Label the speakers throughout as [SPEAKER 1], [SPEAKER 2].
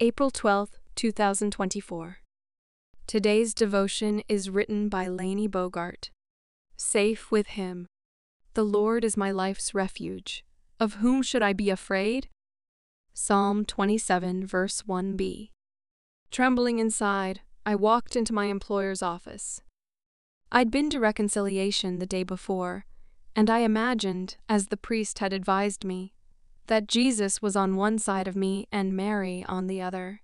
[SPEAKER 1] April 12th, 2024. Today's devotion is written by Lainey Bogart. Safe with Him. The Lord is my life's refuge. Of whom should I be afraid? Psalm 27, verse 1b. Trembling inside, I walked into my employer's office. I'd been to reconciliation the day before, and I imagined, as the priest had advised me, that Jesus was on one side of me and Mary on the other.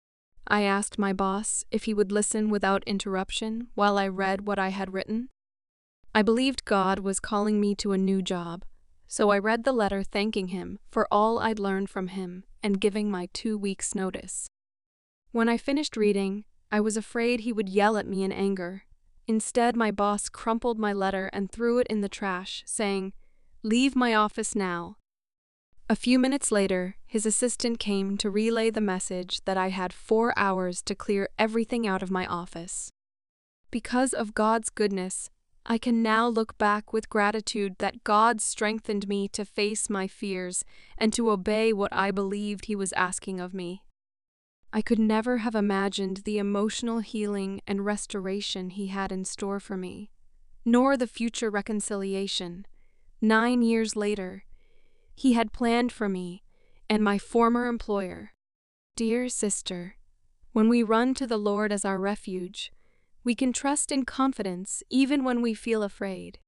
[SPEAKER 1] I asked my boss if he would listen without interruption while I read what I had written. I believed God was calling me to a new job, so I read the letter thanking Him for all I'd learned from Him and giving my 2 weeks' notice. When I finished reading, I was afraid he would yell at me in anger. Instead, my boss crumpled my letter and threw it in the trash, saying, "Leave my office now." A few minutes later, his assistant came to relay the message that I had 4 hours to clear everything out of my office. Because of God's goodness, I can now look back with gratitude that God strengthened me to face my fears and to obey what I believed He was asking of me. I could never have imagined the emotional healing and restoration He had in store for me, nor the future reconciliation. 9 years later, He had planned for me and my former employer. Dear sister, when we run to the Lord as our refuge, we can trust in confidence even when we feel afraid.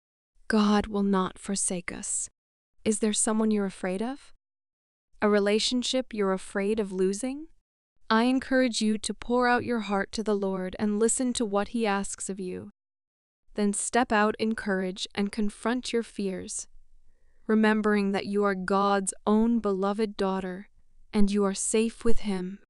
[SPEAKER 1] God will not forsake us. Is there someone you're afraid of? A relationship you're afraid of losing? I encourage you to pour out your heart to the Lord and listen to what He asks of you. Then step out in courage and confront your fears, remembering that you are God's own beloved daughter and you are safe with Him